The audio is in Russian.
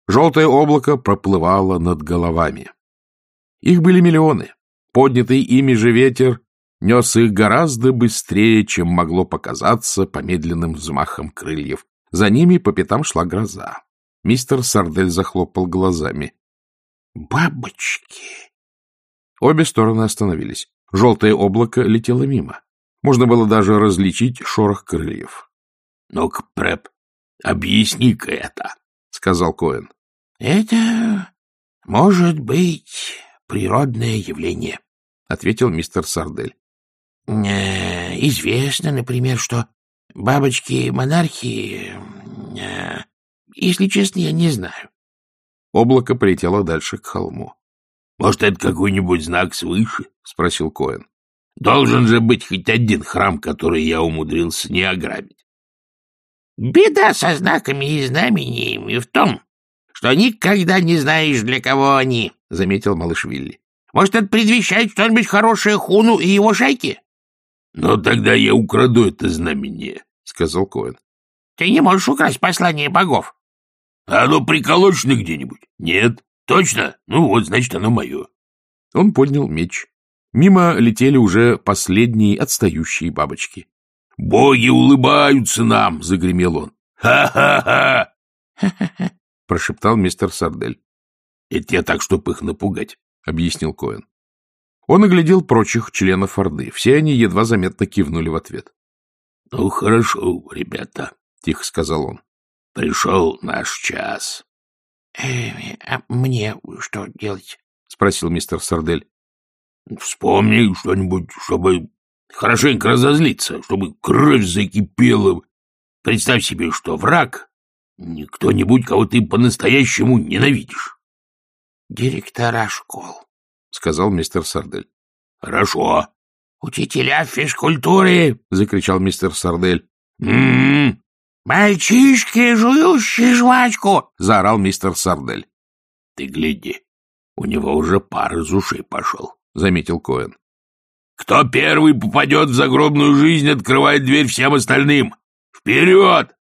Желтое облако проплывало над головами. Их были миллионы. Поднятый ими же ветер нес их гораздо быстрее, чем могло показаться по медленным взмахам крыльев. За ними по пятам шла гроза. Мистер Сардель захлопал глазами. «Бабочки!» Обе стороны остановились. Желтое облако летело мимо. Можно было даже различить шорох крыльев. — Ну-ка, Прэп, объясни-ка это, — сказал Коэн. — Это может быть природное явление, — ответил мистер Сардель. — Известно, например, что бабочки-монархи... Если честно, я не знаю. Облако полетело дальше к холму. — Может, это какой-нибудь знак свыше? — спросил Коэн. — Должен же быть хоть один храм, который я умудрился не ограбить. — Беда со знаками и знамениями в том, что никогда не знаешь, для кого они, — заметил малыш Вилли. — Может, это предвещает что-нибудь хорошее Хуну и его шайке? — Но тогда я украду это знамение, — сказал Коэн. — Ты не можешь украсть послание богов. — А оно приколочено где-нибудь? — Нет. — Точно? Ну вот, значит, оно мое. Он поднял меч. Мимо летели уже последние отстающие бабочки. — Боги улыбаются нам! — загремел он. «Ха-ха-ха!» «Ха-ха-ха!» — прошептал мистер Сардель. — Это я так, чтоб их напугать, — объяснил Коэн. Он оглядел прочих членов Орды. Все они едва заметно кивнули в ответ. — Ну, хорошо, ребята, — тихо сказал он. — Пришел наш час. — А мне что делать? — спросил мистер Сардель. — Вспомни что-нибудь, чтобы хорошенько разозлиться, чтобы кровь закипела. Представь себе, что враг — кто-нибудь, кого ты по-настоящему ненавидишь. — Директора школ, — сказал мистер Сардель. — Хорошо. — Учителя физкультуры, — закричал мистер Сардель. «Мальчишки, жующие жвачку!» — заорал мистер Сардель. — Ты гляди, у него уже пар из ушей пошел, — заметил Коэн. — Кто первый попадет в загробную жизнь, открывает дверь всем остальным. Вперед!